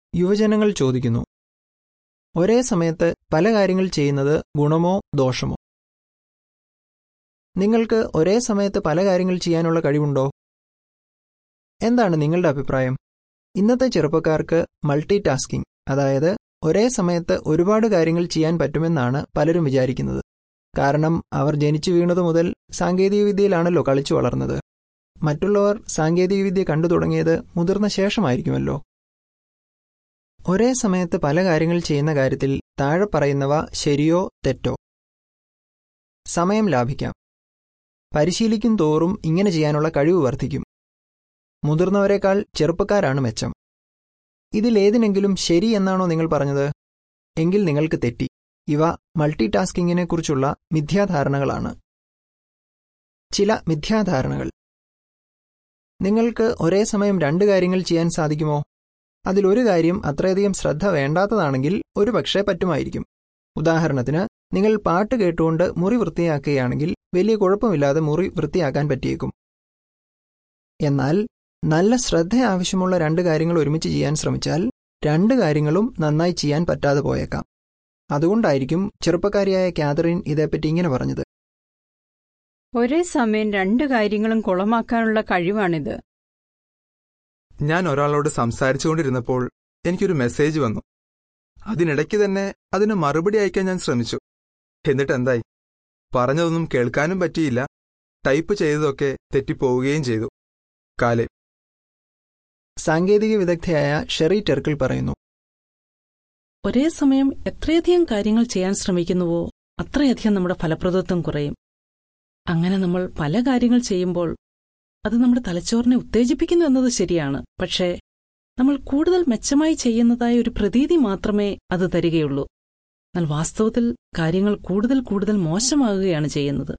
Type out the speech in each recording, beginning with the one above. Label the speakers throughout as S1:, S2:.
S1: യുവജനങ്ങൾ ചോദിക്കുന്നു, ഒരേ സമയത്ത് പല കാര്യങ്ങൾ ചെയ്യുന്നത് ഗുണമോ ദോഷമോ? നിങ്ങൾക്ക് ഒരേ സമയത്ത് പല കാര്യങ്ങൾ ചെയ്യാനുള്ള കഴിവുണ്ടോ? എന്താണ് നിങ്ങളുടെ അഭിപ്രായം? ഇന്നത്തെ ചെറുപ്പക്കാർക്ക് മൾട്ടി ടാസ്കിംഗ്, അതായത് ഒരേ സമയത്ത് ഒരുപാട് കാര്യങ്ങൾ ചെയ്യാൻ പറ്റുമെന്നാണ് പലരും വിചാരിക്കുന്നത്. കാരണം അവർ ജനിച്ചു വീണതു മുതൽ സാങ്കേതികവിദ്യയിലാണല്ലോ കളിച്ചു വളർന്നത്. മറ്റുള്ളവർ സാങ്കേതികവിദ്യ കണ്ടു തുടങ്ങിയത് മുതിർന്ന ശേഷമായിരിക്കുമല്ലോ. ഒരേ സമയത്ത് പല കാര്യങ്ങൾ ചെയ്യുന്ന കാര്യത്തിൽ താഴെ പറയുന്നവ ശരിയോ തെറ്റോ? സമയം ലാഭിക്കാം. പരിശീലിക്കും തോറും ഇങ്ങനെ ചെയ്യാനുള്ള കഴിവ് വർദ്ധിക്കും. മുതിർന്നവരെക്കാൾ ചെറുപ്പക്കാരാണ് മെച്ചം. ഇതിലേതിനെങ്കിലും ശരി എന്നാണോ നിങ്ങൾ പറഞ്ഞത്? എങ്കിൽ നിങ്ങൾക്ക് തെറ്റി. ഇവ മൾട്ടി ടാസ്കിങ്ങിനെക്കുറിച്ചുള്ള മിഥ്യാധാരണകളാണ്. ചില മിഥ്യാധാരണകൾ. നിങ്ങൾക്ക് ഒരേ സമയം 2 കാര്യങ്ങൾ ചെയ്യാൻ സാധിക്കുമോ? അതിലൊരു കാര്യം അത്രയധികം ശ്രദ്ധ വേണ്ടാത്തതാണെങ്കിൽ ഒരുപക്ഷെ പറ്റുമായിരിക്കും. ഉദാഹരണത്തിന്, നിങ്ങൾ പാട്ട് കേട്ടുകൊണ്ട് മുറി വൃത്തിയാക്കുകയാണെങ്കിൽ വലിയ കുഴപ്പമില്ലാതെ മുറി വൃത്തിയാക്കാൻ പറ്റിയേക്കും. എന്നാൽ നല്ല ശ്രദ്ധ ആവശ്യമുള്ള 2 കാര്യങ്ങൾ ഒരുമിച്ച് ചെയ്യാൻ ശ്രമിച്ചാൽ 2 കാര്യങ്ങളും നന്നായി ചെയ്യാൻ പറ്റാതെ പോയേക്കാം. അതുകൊണ്ടായിരിക്കും ചെറുപ്പക്കാരിയായ കാതറിൻ ഇതേപ്പറ്റി ഇങ്ങനെ പറഞ്ഞത്.
S2: ഒരേ സമയം 2 കാര്യങ്ങളും കുളമാക്കാനുള്ള കഴിവാണിത്.
S3: ഞാൻ ഒരാളോട് സംസാരിച്ചുകൊണ്ടിരുന്നപ്പോൾ എനിക്കൊരു മെസ്സേജ് വന്നു. അതിനിടയ്ക്ക് തന്നെ അതിന് മറുപടി അയക്കാൻ ഞാൻ ശ്രമിച്ചു. എന്നിട്ട് എന്തായി? പറഞ്ഞതൊന്നും കേൾക്കാനും പറ്റിയില്ല, ടൈപ്പ് ചെയ്തതൊക്കെ തെറ്റിപ്പോവുകയും ചെയ്തു. കാലേ.
S1: സാങ്കേതിക വിദഗ്ധയായ ഷെറി ടെർക്കിൾ പറയുന്നു,
S4: ഒരേ സമയം എത്രയധികം കാര്യങ്ങൾ ചെയ്യാൻ ശ്രമിക്കുന്നുവോ അത്രയധികം നമ്മുടെ ഫലപ്രദത്വം കുറയും. അങ്ങനെ നമ്മൾ പല കാര്യങ്ങൾ ചെയ്യുമ്പോൾ അത് നമ്മുടെ തലച്ചോറിനെ ഉത്തേജിപ്പിക്കുന്നു എന്നത് ശരിയാണ്. പക്ഷേ നമ്മൾ കൂടുതൽ മെച്ചമായി ചെയ്യുന്നതായ ഒരു പ്രതീതി മാത്രമേ അത് തരികയുള്ളൂ. എന്നാൽ വാസ്തവത്തിൽ കാര്യങ്ങൾ കൂടുതൽ മോശമാകുകയാണ് ചെയ്യുന്നത്.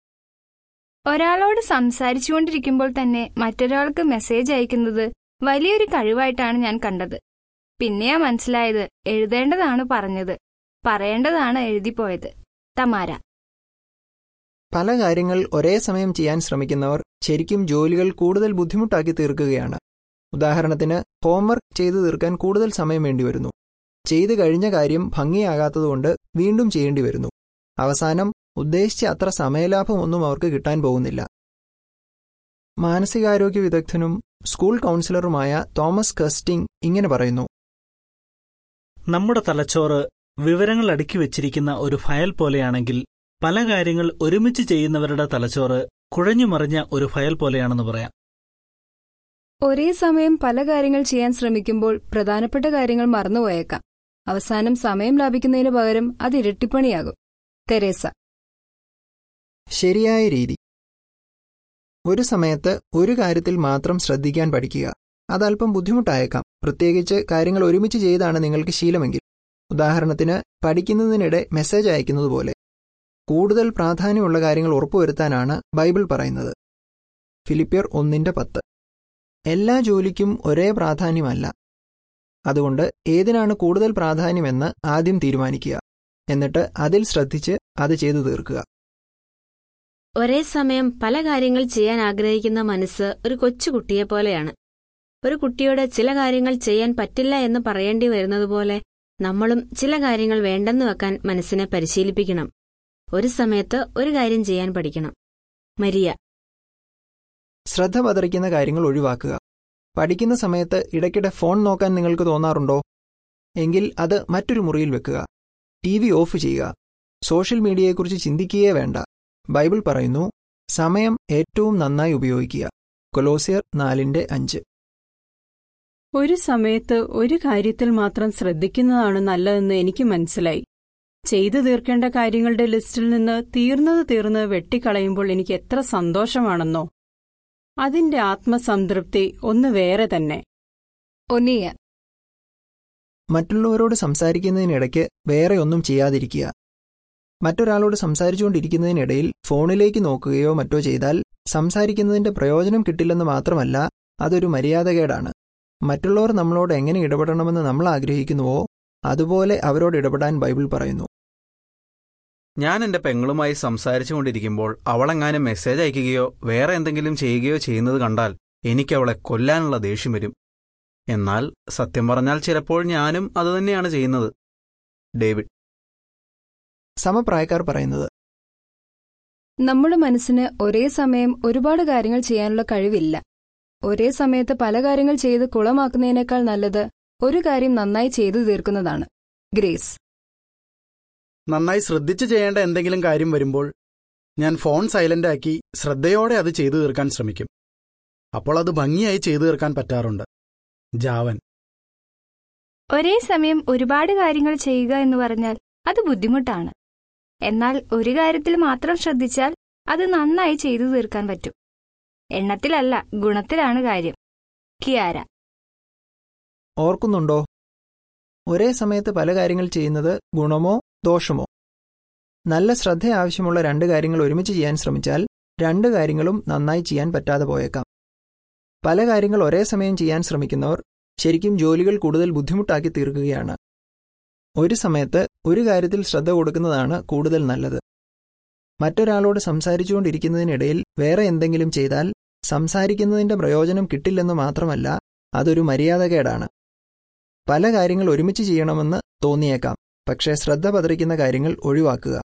S5: ഒരാളോട് സംസാരിച്ചുകൊണ്ടിരിക്കുമ്പോൾ തന്നെ മറ്റൊരാൾക്ക് മെസ്സേജ് അയക്കുന്നത് വലിയൊരു കഴിവായിട്ടാണ് ഞാൻ കണ്ടത്. പിന്നെയാ മനസ്സിലായത്, എഴുതേണ്ടതാണ് പറഞ്ഞത്, പറയേണ്ടതാണ് എഴുതിപ്പോയത്. തമാര.
S1: പല കാര്യങ്ങൾ ഒരേ സമയം ചെയ്യാൻ ശ്രമിക്കുന്നവർ ശരിക്കും ജോലികൾ കൂടുതൽ ബുദ്ധിമുട്ടാക്കി തീർക്കുകയാണ്. ഉദാഹരണത്തിന്, ഹോംവർക്ക് ചെയ്തു തീർക്കാൻ കൂടുതൽ സമയം വേണ്ടിവരുന്നു. ചെയ്തു കഴിഞ്ഞ കാര്യം ഭംഗിയാകാത്തതുകൊണ്ട് വീണ്ടും ചെയ്യേണ്ടി വരുന്നു. അവസാനം ഉദ്ദേശിച്ച അത്ര സമയലാഭമൊന്നും അവർക്ക് കിട്ടാൻ പോകുന്നില്ല. മാനസികാരോഗ്യ വിദഗ്ധനും സ്കൂൾ കൗൺസിലറുമായ തോമസ് കസ്റ്റിംഗ് ഇങ്ങനെ പറയുന്നു,
S6: നമ്മുടെ തലച്ചോറ് വിവരങ്ങൾ അടുക്കി വച്ചിരിക്കുന്ന ഒരു ഫയൽ പോലെയാണെങ്കിൽ പല കാര്യങ്ങൾ ഒരുമിച്ച് ചെയ്യുന്നവരുടെ തലച്ചോറ് കുഴഞ്ഞുമറിഞ്ഞ ഒരു ഫയൽ പോലെയാണെന്ന് പറയാം.
S7: ഒരേ സമയം പല കാര്യങ്ങൾ ചെയ്യാൻ ശ്രമിക്കുമ്പോൾ പ്രധാനപ്പെട്ട കാര്യങ്ങൾ മറന്നുപോയേക്കാം. അവസാനം സമയം ലാഭിക്കുന്നതിന് പകരം അത് ഇരട്ടിപ്പണിയാകും. തെരേസ.
S1: ശരിയായ രീതി. ഒരു സമയത്ത് ഒരു കാര്യത്തിൽ മാത്രം ശ്രദ്ധിക്കാൻ പഠിക്കുക. അതല്പം ബുദ്ധിമുട്ടായേക്കാം, പ്രത്യേകിച്ച് കാര്യങ്ങൾ ഒരുമിച്ച് ചെയ്താണ് നിങ്ങൾക്ക് ശീലമെങ്കിൽ. ഉദാഹരണത്തിന്, പഠിക്കുന്നതിനിടെ മെസ്സേജ് അയക്കുന്നതുപോലെ. കൂടുതൽ പ്രാധാന്യമുള്ള കാര്യങ്ങൾ ഉറപ്പുവരുത്താനാണ് ബൈബിൾ പറയുന്നത്. ഫിലിപ്പിയർ 1:10. എല്ലാ ജോലിക്കും ഒരേ പ്രാധാന്യമല്ല. അതുകൊണ്ട് ഏതിനാണ് കൂടുതൽ പ്രാധാന്യമെന്ന് ആദ്യം തീരുമാനിക്കുക. എന്നിട്ട് അതിൽ ശ്രദ്ധിച്ച് അത് ചെയ്തു തീർക്കുക.
S8: ഒരേ സമയം പല കാര്യങ്ങൾ ചെയ്യാൻ ആഗ്രഹിക്കുന്ന മനസ്സ് ഒരു കൊച്ചുകുട്ടിയെ പോലെയാണ്. ഒരു കുട്ടിയോട് ചില കാര്യങ്ങൾ ചെയ്യാൻ പറ്റില്ല എന്ന് പറയേണ്ടി വരുന്നതുപോലെ നമ്മളും ചില കാര്യങ്ങൾ വേണ്ടെന്ന് വെക്കാൻ മനസ്സിനെ പരിശീലിപ്പിക്കണം. ഒരു സമയത്ത് ഒരു കാര്യം ചെയ്യാൻ പഠിക്കണം. മരിയ.
S1: ശ്രദ്ധ പതറിക്കുന്ന കാര്യങ്ങൾ ഒഴിവാക്കുക. പഠിക്കുന്ന സമയത്ത് ഇടയ്ക്കിടെ ഫോൺ നോക്കാൻ നിങ്ങൾക്ക് തോന്നാറുണ്ടോ? എങ്കിൽ അത് മറ്റൊരു മുറിയിൽ വെക്കുക. TV ഓഫ് ചെയ്യുക. സോഷ്യൽ മീഡിയയെക്കുറിച്ച് ചിന്തിക്കുകയേ വേണ്ട. ബൈബിൾ പറയുന്നു, സമയം ഏറ്റവും നന്നായി ഉപയോഗിക്കുക. കൊലോസ്യർ 4:5.
S2: ഒരു സമയത്ത് ഒരു കാര്യത്തിൽ മാത്രം ശ്രദ്ധിക്കുന്നതാണ് നല്ലതെന്ന് എനിക്ക് മനസ്സിലായി. ചെയ്തു തീർക്കേണ്ട കാര്യങ്ങളുടെ ലിസ്റ്റിൽ നിന്ന് തീർന്നത് വെട്ടിക്കളയുമ്പോൾ എനിക്ക് എത്ര സന്തോഷമാണെന്നോ. അതിന്റെ ആത്മസംതൃപ്തി ഒന്ന് വേറെ തന്നെ.
S7: ഒന്നിയ.
S1: മറ്റുള്ളവരോട് സംസാരിക്കുന്നതിനിടയ്ക്ക് വേറെ ഒന്നും ചെയ്യാതിരിക്കുക. മറ്റൊരാളോട് സംസാരിച്ചുകൊണ്ടിരിക്കുന്നതിനിടയിൽ ഫോണിലേക്ക് നോക്കുകയോ മറ്റോ ചെയ്താൽ സംസാരിക്കുന്നതിന്റെ പ്രയോജനം കിട്ടില്ലെന്ന് മാത്രമല്ല, അതൊരു മര്യാദകേടാണ്. മറ്റുള്ളവർ നമ്മളോട് എങ്ങനെ ഇടപെടണമെന്ന് നമ്മൾ ആഗ്രഹിക്കുന്നുവോ അതുപോലെ അവരോട് ഇടപെടാൻ ബൈബിൾ പറയുന്നു.
S9: ഞാൻ എന്റെ പെങ്ങളുമായി സംസാരിച്ചുകൊണ്ടിരിക്കുമ്പോൾ അവളെങ്ങാനും മെസ്സേജ് അയക്കുകയോ വേറെ എന്തെങ്കിലും ചെയ്യുകയോ ചെയ്യുന്നത് കണ്ടാൽ എനിക്ക് അവളെ കൊല്ലാനുള്ള ദേഷ്യം വരും. എന്നാൽ സത്യം പറഞ്ഞാൽ ചിലപ്പോൾ ഞാനും അതുതന്നെയാണ് ചെയ്യുന്നത്. ഡേവിഡ്.
S1: സമപ്രായക്കാർ പറയുന്നത്,
S7: നമ്മുടെ മനസ്സിന് ഒരേ സമയം ഒരുപാട് കാര്യങ്ങൾ ചെയ്യാനുള്ള കഴിവില്ല. ഒരേ സമയത്ത് പല കാര്യങ്ങൾ ചെയ്ത് കുളമാക്കുന്നതിനേക്കാൾ നല്ലത് ഒരു കാര്യം നന്നായി ചെയ്തു തീർക്കുന്നതാണ്. ഗ്രേസ്.
S10: നന്നായി ശ്രദ്ധിച്ചു ചെയ്യേണ്ട എന്തെങ്കിലും കാര്യം വരുമ്പോൾ ഞാൻ ഫോൺ സൈലന്റ് ആക്കി ശ്രദ്ധയോടെ അത് ചെയ്തു തീർക്കാൻ ശ്രമിക്കും. അപ്പോൾ അത് ഭംഗിയായി ചെയ്തു തീർക്കാൻ പറ്റാറുണ്ട്. ജാവൻ.
S5: ഒരേ സമയം ഒരുപാട് കാര്യങ്ങൾ ചെയ്യുക എന്ന് പറഞ്ഞാൽ അത് ബുദ്ധിമുട്ടാണ്. എന്നാൽ ഒരു കാര്യത്തിൽ മാത്രം ശ്രദ്ധിച്ചാൽ അത് നന്നായി ചെയ്തു തീർക്കാൻ പറ്റും. എണ്ണത്തിലല്ല, ഗുണത്തിലാണ് കാര്യം. കിയാര.
S1: ഓർക്കുന്നുണ്ടോ? ഒരേ സമയത്ത് പല കാര്യങ്ങൾ ചെയ്യുന്നത് ഗുണമോ ദോഷമോ? നല്ല ശ്രദ്ധ ആവശ്യമുള്ള 2 കാര്യങ്ങൾ ഒരുമിച്ച് ചെയ്യാൻ ശ്രമിച്ചാൽ 2 കാര്യങ്ങളും നന്നായി ചെയ്യാൻ പറ്റാതെ പോയേക്കാം. പല കാര്യങ്ങൾ ഒരേ സമയം ചെയ്യാൻ ശ്രമിക്കുന്നവർ ശരിക്കും ജോലികൾ കൂടുതൽ ബുദ്ധിമുട്ടാക്കി തീർക്കുകയാണ്. ഒരു സമയത്ത് ഒരു കാര്യത്തിൽ ശ്രദ്ധ കൊടുക്കുന്നതാണ് കൂടുതൽ നല്ലത്. മറ്റൊരാളോട് സംസാരിച്ചുകൊണ്ടിരിക്കുന്നതിനിടയിൽ വേറെ എന്തെങ്കിലും ചെയ്താൽ സംസാരിക്കുന്നതിന്റെ പ്രയോജനം കിട്ടില്ലെന്ന് മാത്രമല്ല, അതൊരു മര്യാദകേടാണ്. പല കാര്യങ്ങൾ ഒരുമിച്ച് ചെയ്യണമെന്ന് തോന്നിയേക്കാം, പക്ഷേ ശ്രദ്ധ പതറിക്കുന്ന കാര്യങ്ങൾ ഒഴിവാക്കുക.